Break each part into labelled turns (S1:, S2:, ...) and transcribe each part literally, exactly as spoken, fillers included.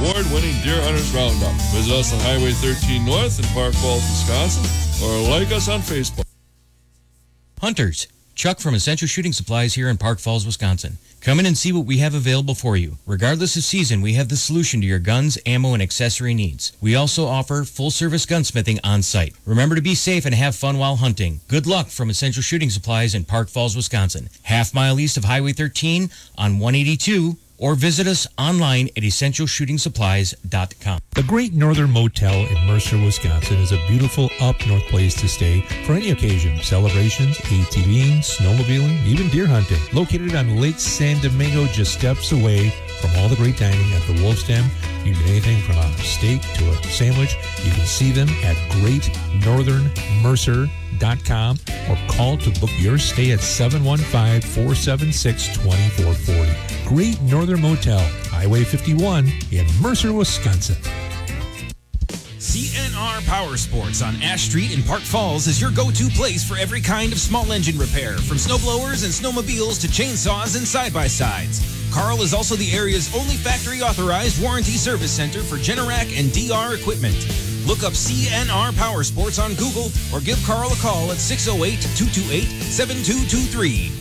S1: award-winning Deer Hunters Roundup. Visit us on Highway thirteen North in Park Falls, Wisconsin, or like us on Facebook.
S2: Hunters, Chuck from Essential Shooting Supplies here in Park Falls, Wisconsin. Come in and see what we have available for you. Regardless of season, we have the solution to your guns, ammo, and accessory needs. We also offer full-service gunsmithing on site. Remember to be safe and have fun while hunting. Good luck from Essential Shooting Supplies in Park Falls, Wisconsin. Half mile east of Highway thirteen on one eighty-two, or visit us online at essential shooting supplies dot com.
S3: The Great Northern Motel in Mercer, Wisconsin is a beautiful up-north place to stay for any occasion. Celebrations, ATVing, snowmobiling, even deer hunting. Located on Lake San Domingo, just steps away from all the great dining at the Wolf's Den. You can get anything from a steak to a sandwich. You can see them at great northern mercer dot com or call to book your stay at seven one five, four seven six, two four four zero. Great Northern Motel, Highway fifty-one in Mercer, Wisconsin.
S4: C N R Power Sports on Ash Street in Park Falls is your go-to place for every kind of small engine repair, from snowblowers and snowmobiles to chainsaws and side-by-sides. Carl is also the area's only factory-authorized warranty service center for Generac and D R equipment. Look up C N R Power Sports on Google or give Carl a call at six oh eight, two two eight, seven two two three.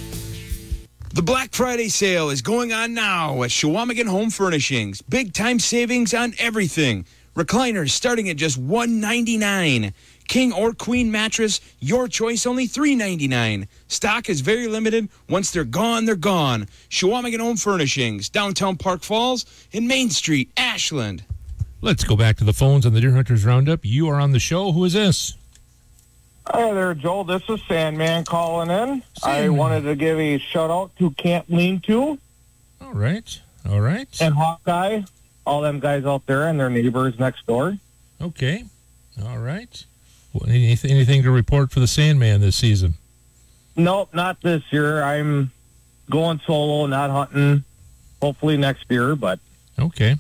S5: The Black Friday sale is going on now at Shawamigan Home Furnishings. Big time savings on everything. Recliners starting at just one ninety-nine. King or queen mattress, your choice, only three ninety-nine. Stock is very limited. Once they're gone, they're gone. Shawamigan Home Furnishings, downtown Park Falls, and Main Street, Ashland.
S3: Let's go back to the phones on the Deer Hunters Roundup. You are on the show. Who is this?
S6: Hi there, Joel. This is Sandman calling in. Sandman. I wanted to give a shout-out to Camp Lean-To.
S3: All right. All right.
S6: And Hawkeye, all them guys out there and their neighbors next door.
S3: Okay. All right. Well, anything, anything to report for the Sandman this season?
S6: Nope, not this year. I'm going solo, not hunting. Hopefully next year, but...
S3: Okay.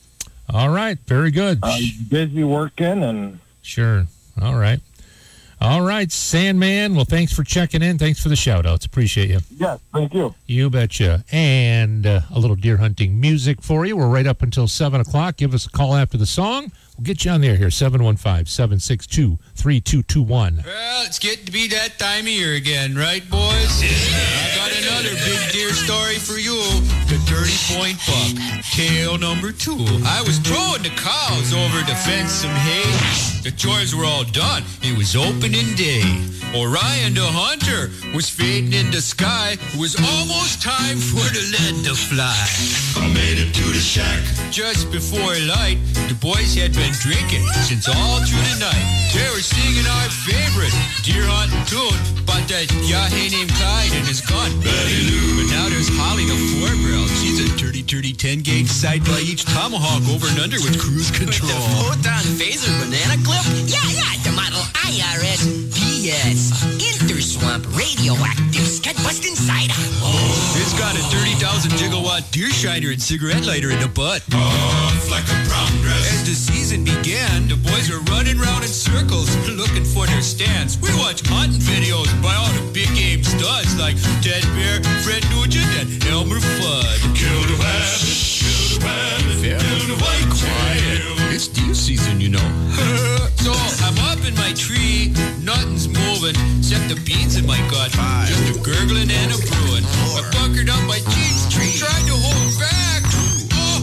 S3: All right. Very good.
S6: I'm busy working and...
S3: Sure. All right. All right, Sandman. Well, thanks for checking in. Thanks for the shout-outs. Appreciate you.
S6: Yes, thank you.
S3: You betcha. And uh, a little deer hunting music for you. We're right up until seven o'clock. Give us a call after the song. We'll get you on there here, seven one five, seven six two, three two two one.
S7: Well, it's getting to be that time of year again, right, boys? Yeah. I got another big deer story for you. The thirty-point buck, tale number two. I was throwing the cows over the fence some hay. The chores were all done. It was opening day. Orion the hunter was fading in the sky. It was almost time for the lead to fly. I made it to the shack. Just before light, the boys had been drinking since all through the night. They were singing our favorite deer hunting tune about that yahe named Clyde and his gun, Betty Lou. But now there's Holly the four-barrel. She's a thirty thirty ten gauge sight by each tomahawk over and under with cruise control.
S8: With the photon phaser banana clip? Yeah, yeah, the model I R S P S. Interswamp radioactive scud busting cider.
S7: Oh. It's got a thirty thousand gigawatt deer shiner and cigarette lighter in the butt. Off like a brown dress. As the season began, the boys were running around in circles looking for their stands. We watched hunting videos by all the big game studs like Ted Bear, Fred Nugent, and Elmer Fudd. Kill the rabbit, kill the rabbit, kill the white quiet. It's deer season, you know. So I'm up in my tree, nothing's moving except the beans in my gut. Five. Just a gurgling and a brewing. Four. I bunkered up my jeans tree, trying to hold back. Oh, oh,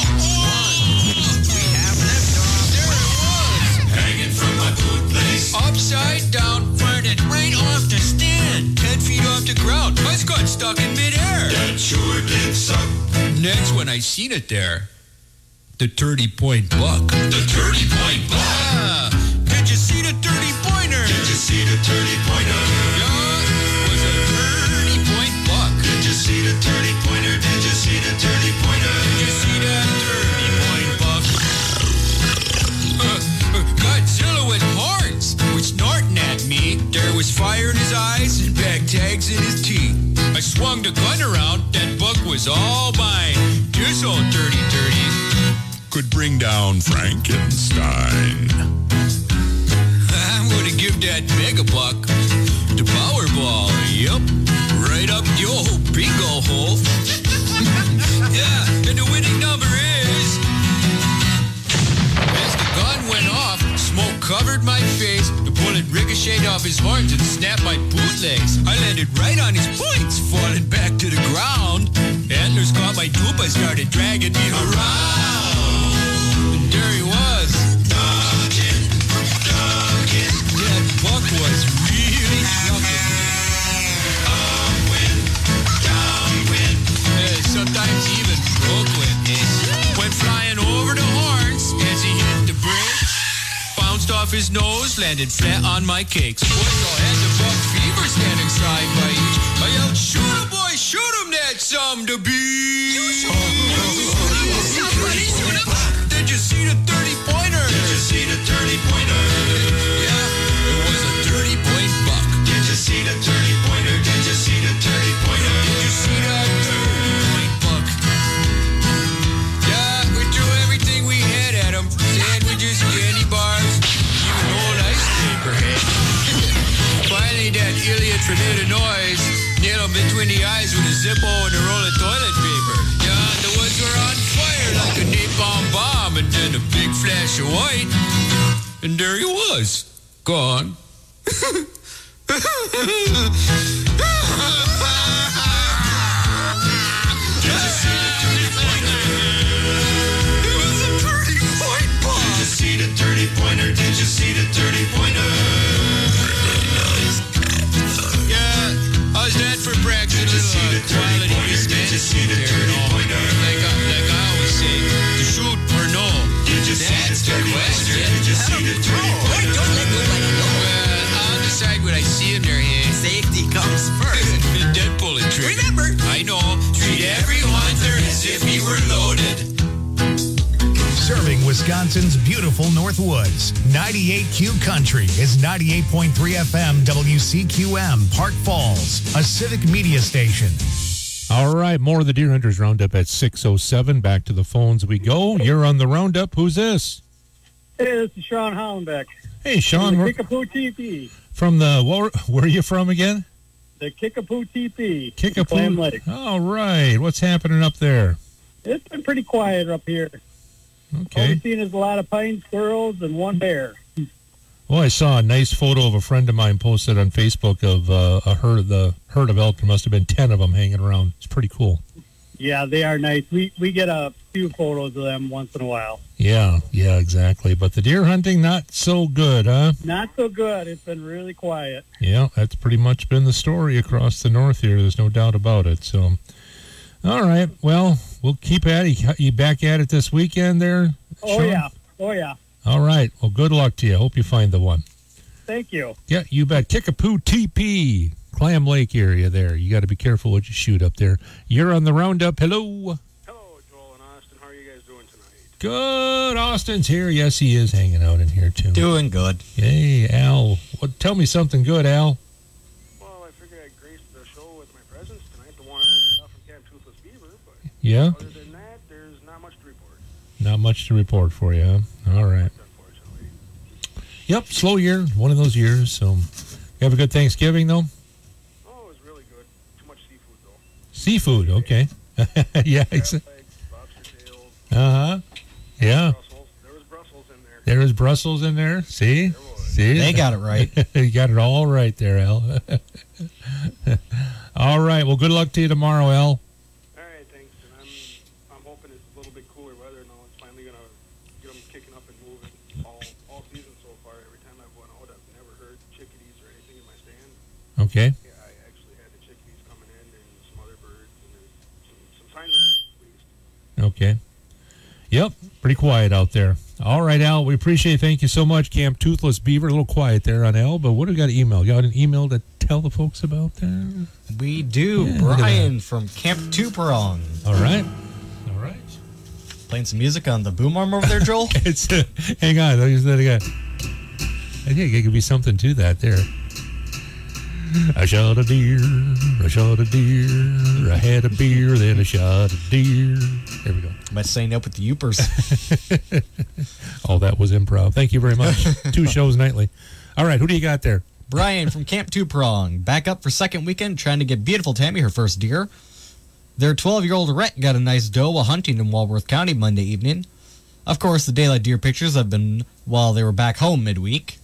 S7: oh. We have liftoff. There it was. Hanging from my boot place. Upside down, burning right off the stand. Ten feet off the ground. I got stuck in midair. That sure did suck. Next when I seen it there. The thirty-point buck. The thirty-point buck. Ah, did you see the thirty-pointer? Did you see the thirty-pointer? Yeah, it was a thirty-point buck. Did you see the thirty-pointer? Did you see the thirty-pointer? Did you see that thirty-point buck? Uh, Godzilla with horns was snorting at me. There was fire in his eyes and bag tags in his teeth. I swung the gun around. That buck was all mine. This old thirty thirty could bring down Frankenstein. I'm gonna give that megabuck the Powerball. Yup, right up the old bingo hole. Yeah, and the winning number is ricocheted off his horns and snapped my bootlegs. I landed right on his points, falling back to the ground. Antlers caught my dupe, I started dragging me around. And there he was. Duggin, duggin. That buck was really shucking. Upwind, downwind. Yeah, sometimes even broke wind. Went flying over the horns as he hit the bridge. Bounced off his nose, landed flat on my cakes. Boys all had the buck fever standing side by each. I yelled, shoot him, boy, shoot him, that's something to be. Somebody shoot him. Did you see the thirty-pointer? Did you see the thirty-pointer? Yeah, it was a thirty-point buck. Did you see the thirty-pointer? Did you see the thirty-pointer? Did you see that thirty-point buck? Yeah, we threw everything we had at him. Sandwiches, candy bars, even old ice maker head. Finally, that idiot from Illinois nailed him between the eyes with a Zippo and a roll of toilet paper. Yeah, the woods were on fire like a napalm bomb, and then a big flash of white, and there he was, gone. Pointer, did you see the thirty pointer? Yeah, I was that for practice. Did you see the thirty pointer? Did you see the thirty pointer? Like, I- like I always say, to shoot or no? Did you see the thirty pointer? Did you see the thirty pointer? Don't let nobody know. Well, I'll decide when I see him there, hey. Safety comes first. Dead bullet trick. Remember, I know, treat every hunter as if he were loaded.
S9: Serving Wisconsin's beautiful North Woods. ninety-eight Q Country is ninety-eight point three F M W C Q M, Park Falls, a civic media station.
S3: All right, more of the Deer Hunters Roundup at six oh seven. Back to the phones we go. You're on the Roundup. Who's this?
S10: Hey, this is Sean Hollenbeck.
S3: Hey, Sean.
S10: From the
S3: we're-
S10: Kickapoo T P.
S3: From the, where, where are you from again?
S10: The Kickapoo T P.
S3: Kickapoo.
S10: Clam Lake.
S3: All right. What's happening up there?
S10: It's been pretty quiet up here. All
S3: Okay.
S10: we've seen is a lot of pine squirrels and one bear.
S3: Well, I saw a nice photo of a friend of mine posted on Facebook of uh, a herd of the herd of elk. There must have been ten of them hanging around. It's pretty cool.
S10: Yeah, they are nice. We we get a few photos of them once in a while.
S3: Yeah, yeah, exactly. But the deer hunting, not so good, huh?
S10: Not so good. It's been really quiet.
S3: Yeah, that's pretty much been the story across the north here. There's no doubt about it. So, all right. Well, we'll keep at it. You back at it this weekend there,
S10: Oh,
S3: Sean?
S10: yeah. Oh, yeah.
S3: All right. Well, good luck to you. Hope you find the one.
S10: Thank you.
S3: Yeah, you bet. Kickapoo T P, Clam Lake area there. You got to be careful what you shoot up there. You're on the Roundup. Hello.
S11: Hello, Joel and Austin. How are you guys doing tonight?
S3: Good. Austin's here. Yes, he is hanging out in here, too.
S12: Doing good.
S3: Hey, Al. What? Tell me something good, Al.
S11: Well, I figured I'd grace the show with my presence tonight, the one stuff from Camp Toothless Beaver, but
S3: Yeah?
S11: other than that, there's not much to report.
S3: Not much to report for you, huh? All right. Yep, slow year. One of those years. So, you have a good Thanksgiving, though?
S11: Oh, it was really good. Too much seafood, though.
S3: Seafood, okay. Yeah. Exa- uh-huh. Yeah.
S11: There was Brussels in there.
S3: There was Brussels in there. See? See?
S12: They got it right.
S3: You got it all right there, Al. All right. Well, good luck to you tomorrow, Al.
S11: All right, thanks. And I'm, I'm hoping it's a little bit cooler weather now. It's finally going to get them kicking up and moving all, all season so far. Every time I've went out, I've never heard chickadees or anything in my stand.
S3: Okay.
S11: Yeah, I actually had the chickadees coming in and some other birds and there's some, some signs of at least.
S3: Okay. Yep. Pretty quiet out there. All right, Al. We appreciate it. Thank you so much, Camp Toothless Beaver. A little quiet there on Al, but what do we got an email? You got an email to tell the folks about there?
S12: We do.
S3: Yeah, look at
S12: Brian from Camp Tuperong.
S3: All right. All right.
S12: Playing some music on the boom arm over there, Joel?
S3: It's uh, hang on. Let me use that again. I think it could be something to that there. I shot a deer, I shot a deer, I had a beer, then I shot a deer. There we go.
S12: Am I staying up with the Yoopers?
S3: Oh, that was improv. Thank you very much. Two shows nightly. All right, who do you got there?
S12: Brian from Camp Tuperong. Back up for second weekend, trying to get beautiful Tammy her first deer. Their twelve-year-old Rhett got a nice doe while hunting in Walworth County Monday evening. Of course, the daylight deer pictures have been while they were back home midweek.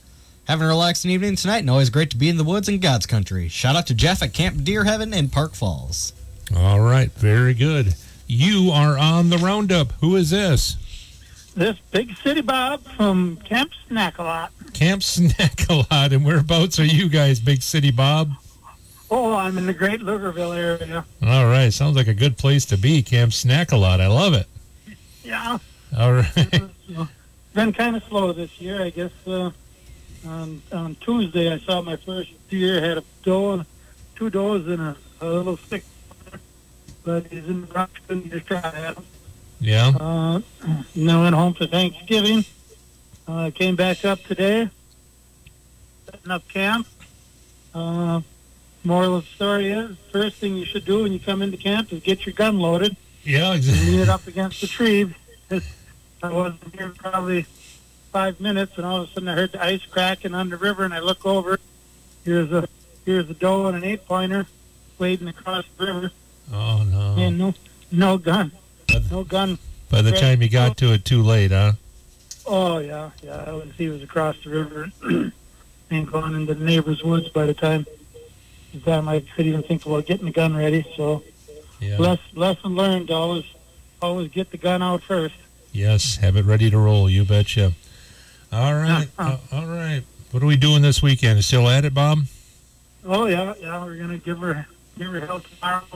S12: Having a relaxing evening tonight, and always great to be in the woods in God's country. Shout out to Jeff at Camp Deer Heaven in Park Falls.
S3: All right, very good. You are on the roundup. Who is this?
S10: This Big City Bob from Camp Snack-a-Lot.
S3: Camp Snack-a-Lot. And whereabouts are you guys, Big City Bob?
S10: Oh, I'm in the Great Lugerville area.
S3: All right, sounds like a good place to be, Camp Snack-a-Lot. I love it.
S10: Yeah.
S3: All right.
S10: Been kind of slow this year, I guess. Uh, on, on Tuesday, I saw my first deer. Had a doe, and two does, and a, a little stick. But he's in the brush, couldn't just try at him.
S3: Yeah.
S10: Uh, and then went home for Thanksgiving. Uh, came back up today, setting up camp. Uh, moral of the story is, first thing you should do when you come into camp is get your gun loaded.
S3: Yeah, exactly.
S10: Lean it up against the tree. I wasn't here probably five minutes, and all of a sudden I heard the ice cracking on the river, and I look over. Here's a here's a doe and an eight pointer wading across the river.
S3: Oh no!
S10: And no no gun, no gun.
S3: By the time you got to it, too late, huh?
S10: Oh yeah, yeah. I was, he was across the river and going into the neighbor's woods by the time the time I could even think about getting the gun ready. So,
S3: yeah.
S10: less, lesson learned. Always always get the gun out first.
S3: Yes, have it ready to roll. You betcha. All right, uh, all right. What are we doing this weekend? Still at it, Bob?
S10: Oh yeah, yeah. We're gonna give her give her hell tomorrow.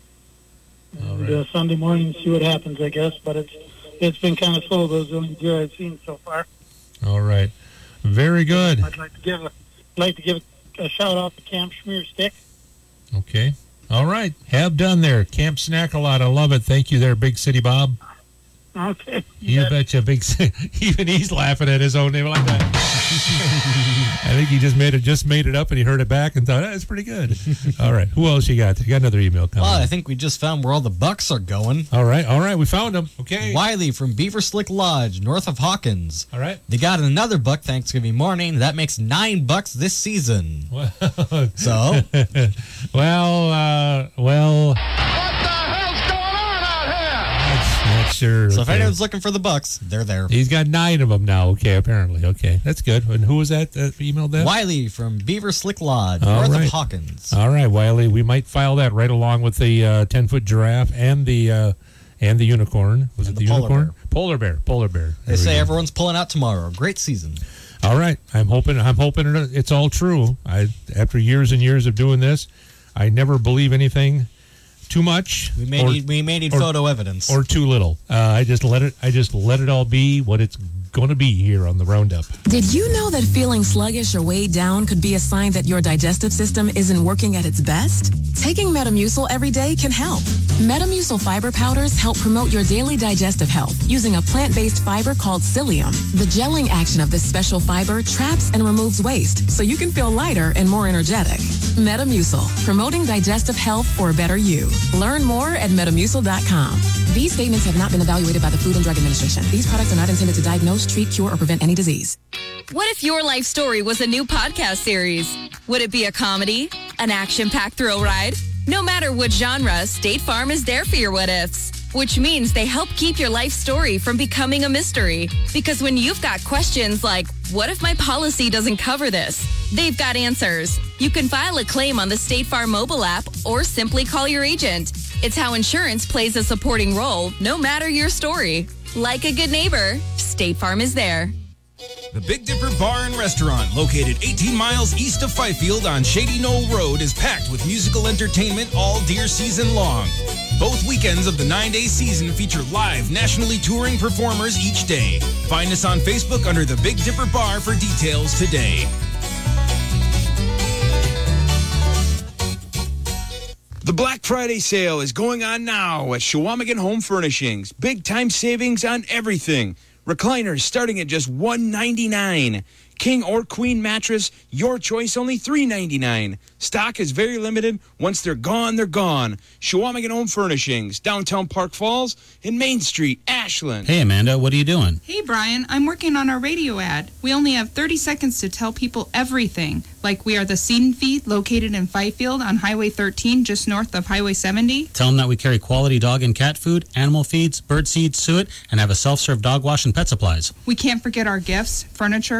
S10: And
S3: right.
S10: uh, Sunday morning, see what happens, I guess. But it's it's been kind of slow. Those only deer I've seen so far.
S3: All right, very good.
S10: I'd like to give a like to give a shout out to Camp Schmear Stick.
S3: Okay, all right. Have done there, Camp Snack-a-Lot. I love it. Thank you, there, Big City Bob.
S10: Okay.
S3: You
S10: yeah.
S3: betcha, Big. Even he's laughing at his own name like that. I think he just made it just made it up, and he heard it back and thought, oh, that's pretty good. All right, who else you got? You got another email coming.
S12: Well, I think we just found where all the bucks are going.
S3: All right, all right, we found them. Okay.
S12: Wiley from Beaver Slick Lodge, north of Hawkins.
S3: All right.
S12: They got another buck Thanksgiving morning. That makes nine bucks this season.
S3: Well,
S12: so,
S3: well, uh, well. Not sure.
S12: So
S3: okay.
S12: if anyone's looking for the bucks, they're there.
S3: He's got nine of them now. Okay, apparently. Okay, that's good. And who was that that emailed that?
S12: Wiley from Beaver Slick Lodge,
S3: All
S12: north
S3: right.
S12: of Hawkins.
S3: All right, Wiley. We might file that right along with the uh, ten-foot giraffe and the uh, and the unicorn. Was
S12: And
S3: it the,
S12: the polar
S3: unicorn?
S12: bear.
S3: Polar bear. Polar bear.
S12: They
S3: There we
S12: say
S3: go.
S12: everyone's pulling out tomorrow. Great season.
S3: All right. I'm hoping. I'm hoping it's all true. I after years and years of doing this, I never believe anything too much.
S12: We may
S3: or,
S12: need we may need
S3: or,
S12: photo evidence.
S3: or too little. Uh, I just let it. I just let it all be what it's going to be here on the Roundup.
S13: Did you know that feeling sluggish or weighed down could be a sign that your digestive system isn't working at its best? Taking Metamucil every day can help. Metamucil fiber powders help promote your daily digestive health using a plant-based fiber called psyllium. The gelling action of this special fiber traps and removes waste so you can feel lighter and more energetic. Metamucil, promoting digestive health for a better you. Learn more at metamucil dot com. These statements have not been evaluated by the Food and Drug Administration. These products are not intended to diagnose, treat, cure, or prevent any disease.
S14: What if your life story was a new podcast series? Would it be a comedy? An action-packed thrill ride? No matter what genre, State Farm is there for your what-ifs. Which means they help keep your life story from becoming a mystery. Because when you've got questions like, what if my policy doesn't cover this? They've got answers. You can file a claim on the State Farm mobile app or simply call your agent. It's how insurance plays a supporting role, no matter your story. Like a good neighbor, State Farm is there.
S4: The Big Dipper Bar and Restaurant, located eighteen miles east of Fifield on Shady Knoll Road, is packed with musical entertainment all deer season long. Both weekends of the nine-day season feature live, nationally touring performers each day. Find us on Facebook under the Big Dipper Bar for details today.
S5: The Black Friday sale is going on now at Shawamigan Home Furnishings. Big time savings on everything. Recliners starting at just one ninety-nine. King or queen mattress, your choice, only three ninety-nine. Stock is very limited. Once they're gone, they're gone. Shawamigan Home Furnishings, downtown Park Falls and Main Street, Ashland.
S15: Hey, Amanda, what are you doing?
S16: Hey, Brian, I'm working on our radio ad. We only have thirty seconds to tell people everything. Like we are the Seed and Feed located in Fifield on Highway thirteen, just north of Highway seventy.
S15: Tell them that we carry quality dog and cat food, animal feeds, bird seed, suet, and have a self-serve dog wash and pet supplies.
S16: We can't forget our gifts, furniture, hunting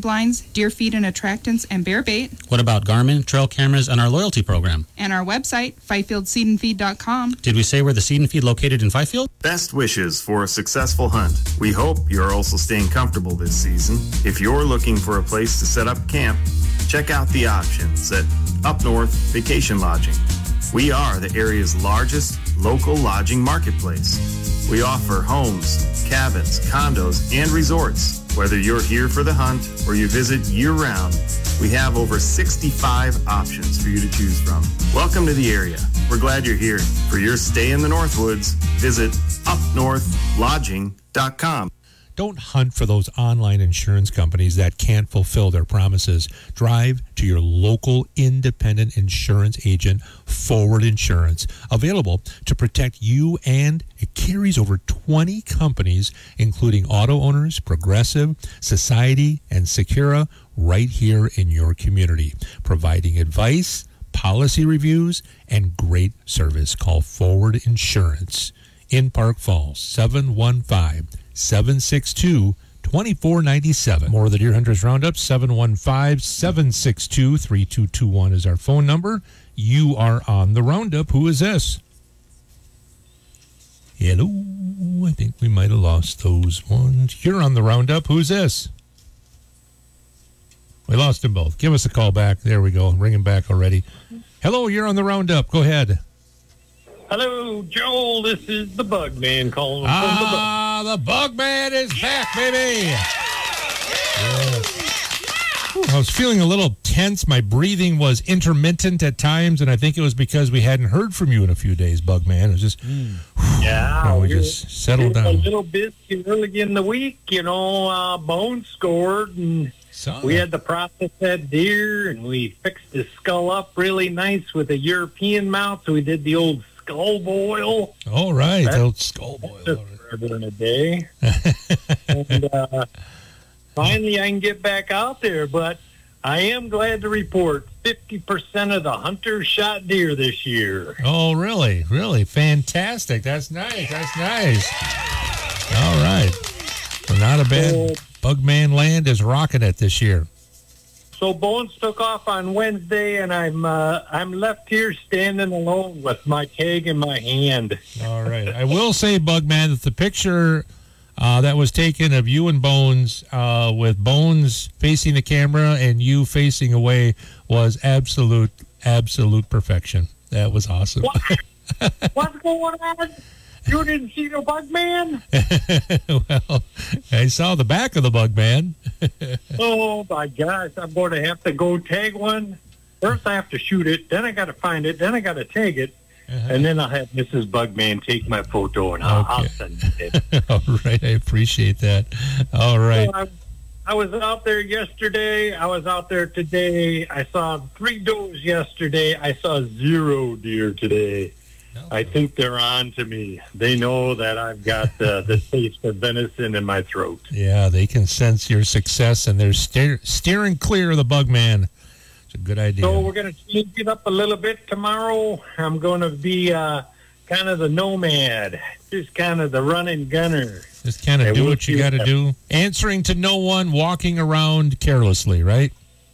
S16: blinds, deer feed and attractants, and bear bait.
S15: What about Garmin, trail cameras, and our loyalty program?
S16: And our website, fifield seed and feed dot com.
S15: Did we say we're the Seed and Feed located in Fifield?
S17: Best wishes for a successful hunt. We hope you're also staying comfortable this season. If you're looking for a place to set up camp, check out the options at Up North Vacation Lodging. We are the area's largest local lodging marketplace. We offer homes, cabins, condos, and resorts. Whether you're here for the hunt or you visit year-round, we have over sixty-five options for you to choose from. Welcome to the area. We're glad you're here. For your stay in the Northwoods, visit up north lodging dot com.
S3: Don't hunt for those online insurance companies that can't fulfill their promises. Drive to your local independent insurance agent, Forward Insurance, available to protect you, and it carries over twenty companies, including Auto Owners, Progressive, Society, and Secura, right here in your community, providing advice, policy reviews, and great service. Call Forward Insurance in Park Falls, seven one five, seven six two, two four nine seven. More of the Deer Hunters Roundup, seven one five, seven six two, three two two one is our phone number. You are on the Roundup. Who is this? Hello. I think we might have lost those ones. You're on the Roundup. Who's this? We lost them both. Give us a call back. There we go. Ring him back already. Hello, you're on the Roundup. Go ahead.
S18: Hello, Joel. This is the Bug Man calling
S3: ah,
S18: from the Bug.
S3: Ah, the Bug Man is back, baby. Yes. I was feeling a little tense. My breathing was intermittent at times, and I think it was because we hadn't heard from you in a few days, Bug Man. It was just, mm.
S18: yeah,
S3: you know, we just settled down.
S18: A little bit early in the week, you know, uh, Bones scored, and
S3: Saw
S18: we
S3: that.
S18: had to process that deer, and we fixed his skull up really nice with a European mount, so we did the old skull boil.
S3: All right,
S18: That's,
S3: old skull boil.
S18: That's forever in a day. and uh, finally, I can get back out there, but I am glad to report fifty percent of the hunters shot deer this year.
S3: Oh, really? Really? Fantastic. That's nice. That's nice. All right. Well, not a bad... Bugman Land is rocking it this year.
S18: So Bones took off on Wednesday, and I'm uh, I'm left here standing alone with my tag in my hand.
S3: All right. I will say, Bugman, that the picture uh, that was taken of you and Bones, uh, with Bones facing the camera and you facing away, was absolute, absolute perfection. That was awesome.
S18: What? What's going on? You didn't see the Bugman?
S3: Well, I saw the back of the Bugman.
S18: Oh, my gosh. I'm going to have to go tag one. First, I have to shoot it. Then I got to find it. Then I got to tag it. Uh-huh. And then I'll have Missus Bugman take my photo, and I'll,
S3: okay.
S18: I'll send it.
S3: All right. I appreciate that. All right.
S18: So I, I was out there yesterday. I was out there today. I saw three does yesterday. I saw zero deer today. I think they're on to me. They know that I've got uh, the taste of venison in my throat.
S3: Yeah, they can sense your success, and they're steer- steering clear of the Bugman. It's a good idea.
S18: So we're going to change it up a little bit tomorrow. I'm going to be uh, kind of the nomad, just kind of the running gunner.
S3: Just kind of do what you got to do. Answering to no one, walking around carelessly, right?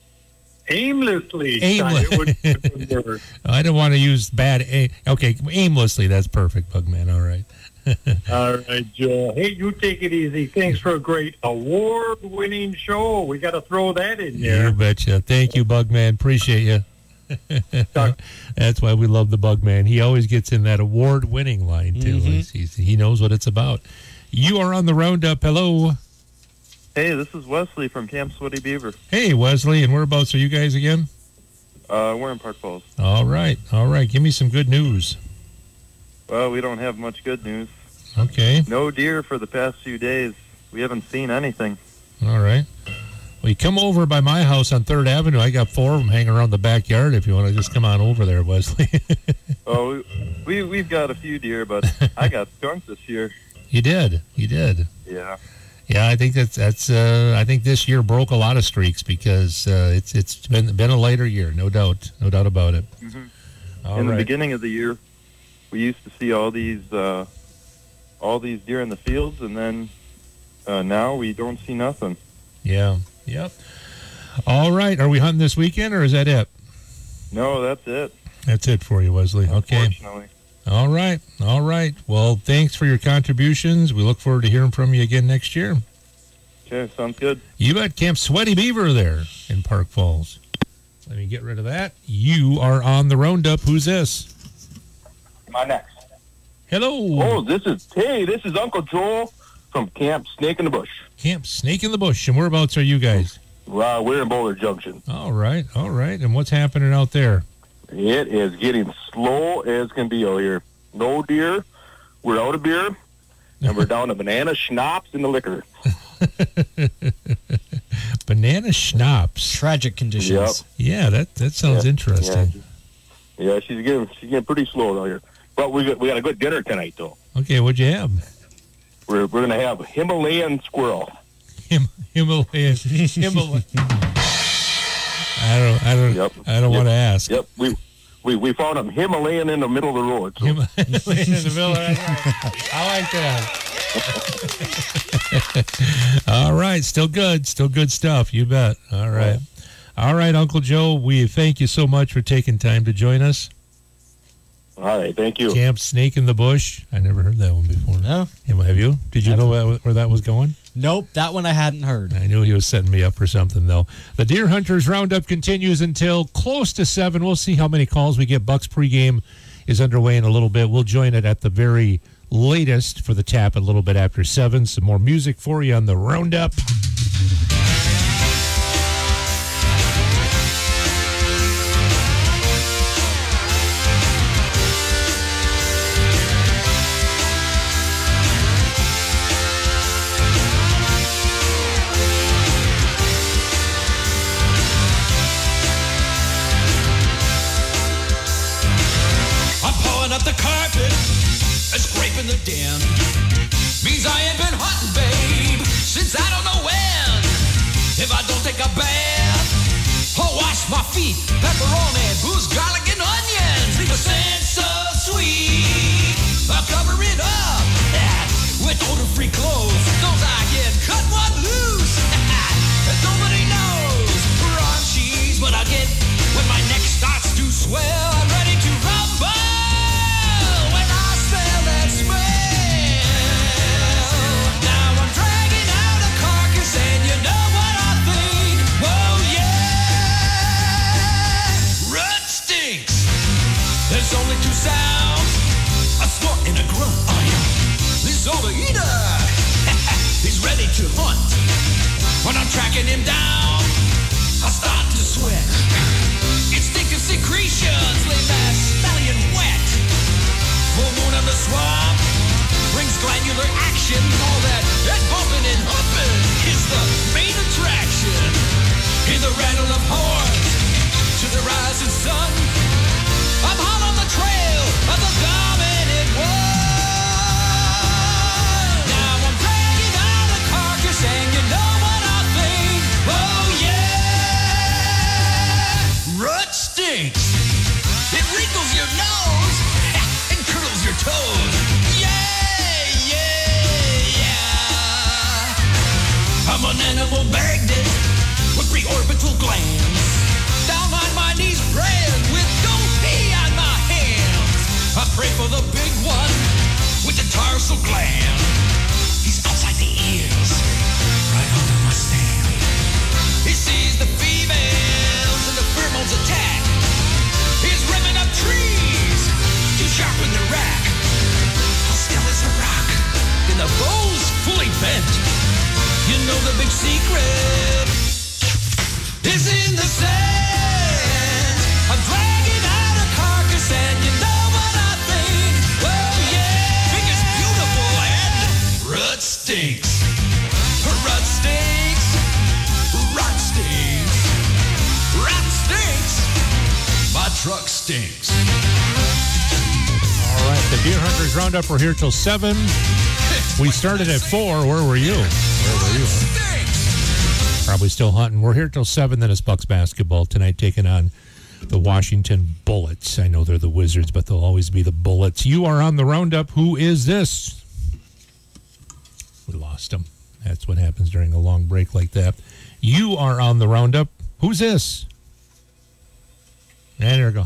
S18: Aimlessly.
S3: Aimless. I don't want to use bad aim. Okay, aimlessly. That's perfect, Bugman. All right.
S18: All right, Joe. Hey, you take it easy. Thanks for a great award-winning show. We got to throw that in there.
S3: You betcha. Thank you, Bugman. Appreciate you. That's why we love the Bugman. He always gets in that award-winning line, too.
S19: Mm-hmm.
S3: He's, he's, he knows what it's about. You are on the Roundup. Hello.
S19: Hey, this is Wesley from Camp Sweaty Beaver.
S3: Hey, Wesley. And whereabouts are you guys again?
S19: Uh, we're in Park Falls.
S3: All right. All right. Give me some good news.
S19: Well, we don't have much good news.
S3: Okay.
S19: No deer for the past few days. We haven't seen anything.
S3: All right. Well, you come over by my house on third Avenue. I got four of them hanging around the backyard if you want to just come on over there, Wesley.
S19: Oh, we, we, we've got a few deer, but I got skunked this year.
S3: You did. You did.
S19: Yeah.
S3: Yeah, I think that's that's. Uh, I think this year broke a lot of streaks because uh, it's it's been been a lighter year, no doubt, no doubt about it.
S19: Mm-hmm.
S3: All
S19: in
S3: right.
S19: the beginning of the year, we used to see all these uh, all these deer in the fields, and then uh, now we don't see nothing.
S3: Yeah, Yep. All right. Are we hunting this weekend, or is that it?
S19: No, that's it.
S3: That's it for you, Wesley. Okay.
S19: Unfortunately.
S3: All right. All right. Well, thanks for your contributions. We look forward to hearing from you again next year.
S19: Okay, sounds good.
S3: You bet. Camp Sweaty Beaver there in Park Falls. Let me get rid of that. You are on the Roundup. Who's this?
S20: My next.
S3: Hello.
S20: Oh, this is, hey, this is Uncle Joel from Camp Snake in the Bush.
S3: Camp Snake in the Bush. And whereabouts are you guys?
S20: Uh, we're in Boulder Junction.
S3: All right. All right. And what's happening out there?
S20: It is getting slow as can be out here. No deer. We're out of beer. And we're down to banana schnapps in the liquor.
S3: Banana schnapps.
S12: Tragic conditions.
S20: Yep.
S3: Yeah, that, that sounds
S20: Yeah.
S3: interesting.
S20: Yeah. yeah, she's getting she's getting pretty slow out here. But we got, we got a good dinner tonight, though.
S3: Okay, what'd you have?
S20: We're we're gonna have Himalayan squirrel.
S3: Him, Himalayan. Himalayan. I don't. I don't.
S20: Yep.
S3: I don't
S20: Yep.
S3: want to ask.
S20: Yep. We we we found him Himalayan in the middle of the road. So.
S3: Himalayan in the middle. Of I like that. All right. Still good. Still good stuff. You bet. All right. All right, Uncle Joe. We thank you so much for taking time to join us.
S20: All right. Thank you.
S3: Camp Snake in the Bush. I never heard that one before.
S12: No.
S3: Have you? Did you know where, where that was going?
S12: Nope, that one I hadn't heard.
S3: I knew he was setting me up for something, though. The Deer Hunters Roundup continues until close to seven. We'll see how many calls we get. Bucks pregame is underway in a little bit. We'll join it at the very latest for the tap a little bit after seven. Some more music for you on the Roundup.
S21: Up the carpet and scraping the den means I ain't been hunting, babe, since I don't know when. If I don't take a bath or wash my feet, pepperoni, booze, garlic, and onions leave a scent so sweet. I'll cover it up with odor-free clothes. Those I get cut one loose. And nobody knows raw cheese what I get when my neck starts to swell. I'm ready to rumble. There's only two sounds, a snort and a grunt. Oh yeah, this overeater, he's ready to hunt. When I'm tracking him down, I start to sweat. Instinctive secretions leave that stallion wet. Full moon of the swamp brings glandular action. All that head bumping and humping is the main attraction. Hear the rattle of horns to the rising sun. I'm hot on the trail of the dominant one. Now I'm dragging out a carcass, and you know what I think. Oh yeah, rut stinks. It wrinkles your nose and curls your toes. Yeah, yeah, yeah. I'm an animal magnet with three orbital glands. Down on my knees, praying with gold pea on my hands. I pray for the big one with the tarsal gland. He's outside the ears, right under my stand. He sees the females and the pheromones attack. He's ripping up trees to sharpen the rack. How still as a rock, and the bow's fully bent. You know the big secret is in the sand. I'm dragging out a carcass, and you know what I think. Oh yeah, think it's beautiful and rut stinks. Rut stinks. Rut stinks. Rut stinks. My truck stinks.
S3: All right, the Deer Hunters Roundup. We're here till seven. We started at four. Where were you? Where were you? Huh? Probably still hunting. We're here till seven. Then it's Bucks basketball tonight, taking on the Washington Bullets. I know they're the Wizards, but they'll always be the Bullets. You are on the Roundup. Who is this? We lost him. That's what happens during a long break like that. You are on the roundup. Who's this? And they're gone.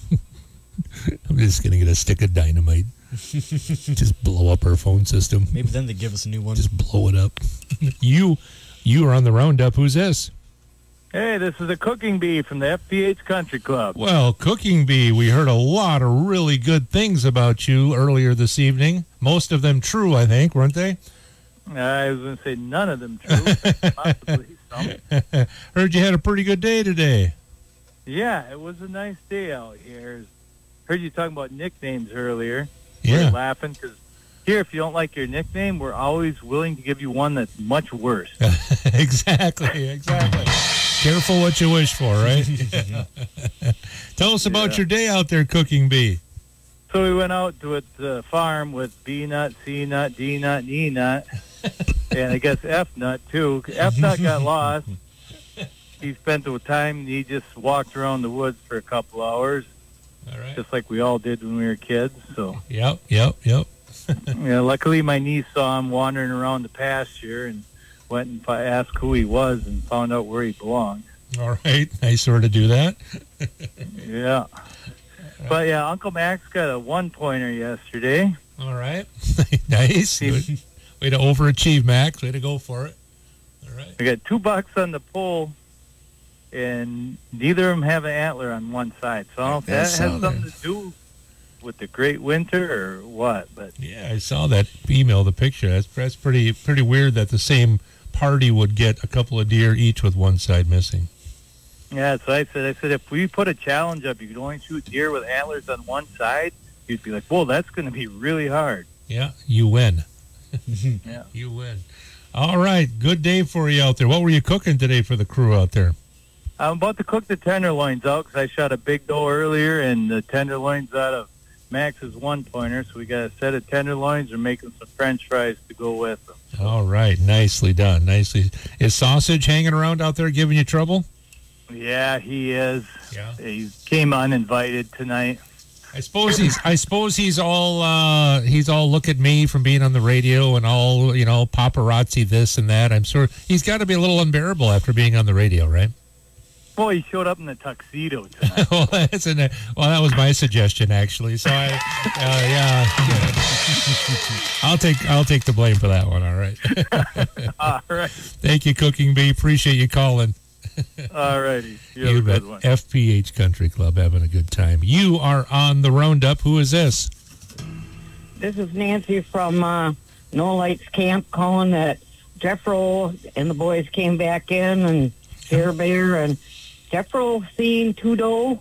S3: I'm just going to get a stick of dynamite. Just blow up our phone system.
S12: Maybe then they give us a new one.
S3: Just blow it up. you you are on the roundup. Who's this?
S1: Hey, this is a Cooking Bee from the F P H Country Club.
S3: Well, Cooking Bee, we heard a lot of really good things about you earlier this evening. Most of them true, I think, weren't they?
S1: I was going to say none of them true. Possibly some.
S3: Heard you had a pretty good day today.
S1: Yeah, it was a nice day out here. Heard you talking about nicknames earlier.
S3: Yeah.
S1: We're laughing because here, if you don't like your nickname, we're always willing to give you one that's much worse.
S3: Exactly, exactly. Careful what you wish for, right? Tell us about
S1: Yeah.
S3: your day out there, Cooking Bee.
S1: So we went out to the farm with B nut, C nut, D nut, and E nut, and I guess F nut too. F nut got lost. He spent the time. He just walked around the woods for a couple hours,
S3: all right.
S1: just like we all did when we were kids. So
S3: Yep, yep, yep.
S1: yeah, luckily my niece saw him wandering around the pasture and went and fi- asked who he was and found out where he belonged.
S3: All right, nice sort of do that.
S1: Yeah. But yeah, Uncle Max got a one-pointer yesterday.
S3: All right. Nice. Way, way to overachieve, Max. Way to go for it. All right.
S1: I got two bucks on the pole, and neither of them have an antler on one side. So I don't know if that
S3: I
S1: has
S3: saw
S1: something
S3: that.
S1: to do with the great winter or what. But
S3: Yeah, I saw that email, the picture. That's, that's pretty pretty weird that the same party would get a couple of deer each with one side missing.
S1: yeah, so I said, I said, if we put a challenge up, you could only shoot deer with antlers on one side, you'd be like, whoa, that's going to be really hard.
S3: Yeah, you win.
S1: Yeah.
S3: You win. All right, good day for you out there. What were you cooking today for the crew out there?
S1: I'm about to cook the tenderloins out because I shot a big doe earlier, and the tenderloins out of Max's one-pointer, so we got a set of tenderloins. We're making some French fries to go with them.
S3: All right, nicely done. Nicely. Is Sausage hanging around out there giving you trouble?
S1: Yeah, he is.
S3: Yeah.
S1: He came uninvited tonight.
S3: I suppose he's. I suppose he's all. Uh, he's all look at me from being on the radio and all. You know, paparazzi this and that. I'm sure he's got to be a little unbearable after being on the radio, right?
S1: Well, he showed up in the tuxedo tonight.
S3: well, that's an, well, that was my suggestion actually. So I, uh, yeah, I'll take. I'll take the blame for that one. All right.
S1: All right.
S3: Thank you, Cooking Bee. Appreciate you calling.
S1: All righty. You
S3: You
S1: have a
S3: bet.
S1: good one.
S3: F P H Country Club having a good time. You are on the roundup. Who is this?
S22: This is Nancy from uh, No Lights Camp calling that Jeffro and the boys came back in and Bear Bear and Jeffro seen two doe,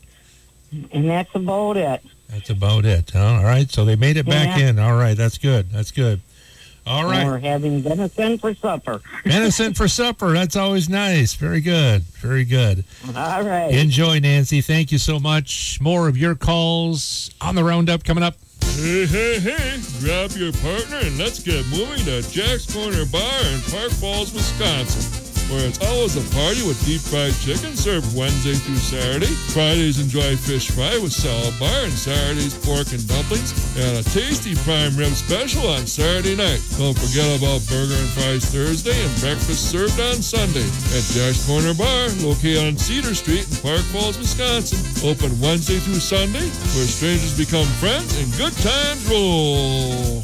S22: and that's about it.
S3: That's about it. Huh? All right. So they made it back
S22: Yeah.
S3: in. All right. That's good. That's good. All right.
S22: And we're having venison for supper.
S3: Venison for supper. That's always nice. Very good. Very good.
S22: All right.
S3: Enjoy, Nancy. Thank you so much. More of your calls on the roundup coming up.
S23: Hey, hey, hey, grab your partner and let's get moving to Jack's Corner Bar in Park Falls, Wisconsin, where it's always a party with deep fried chicken served Wednesday through Saturday. Fridays enjoy fish fry with salad bar, and Saturdays pork and dumplings, and a tasty prime rib special on Saturday night. Don't forget about burger and fries Thursday and breakfast served on Sunday at Jack's Corner Bar, located on Cedar Street in Park Falls, Wisconsin. Open Wednesday through Sunday, where strangers become friends and good times roll.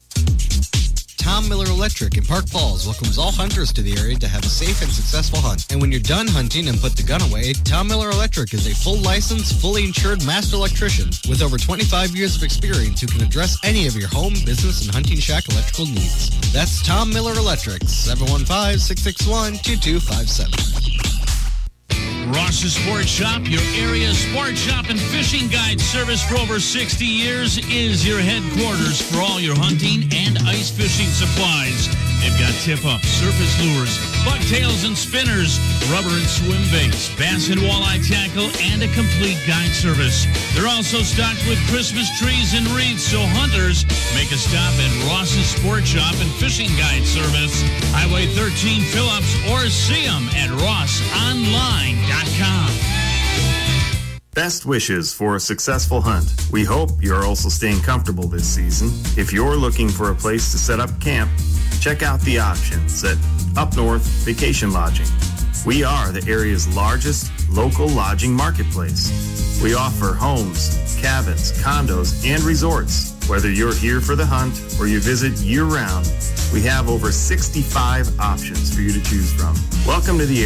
S12: Tom Miller Electric in Park Falls welcomes all hunters to the area to have a safe and successful hunt. And when you're done hunting and put the gun away, Tom Miller Electric is a full licensed, fully insured master electrician with over twenty-five years of experience who can address any of your home, business, and hunting shack electrical needs. That's Tom Miller Electric, seven one five, six six one, two two five seven.
S24: Ross's Sport Shop, your area sport shop and fishing guide service for over sixty years, is your headquarters for all your hunting and ice fishing supplies. They've got tip-ups, surface lures, bucktails and spinners, rubber and swim baits, bass and walleye tackle, and a complete guide service. They're also stocked with Christmas trees and wreaths, so hunters make a stop at Ross's Sport Shop and Fishing Guide Service, Highway thirteen Phillips, or see them at ross online dot com.
S17: Best wishes for a successful hunt. We hope you're also staying comfortable this season. If you're looking for a place to set up camp, check out the options at Up North Vacation Lodging. We are the area's largest local lodging marketplace. We offer homes, cabins, condos, and resorts. Whether you're here for the hunt or you visit year-round, we have over sixty-five options for you to choose from. Welcome to the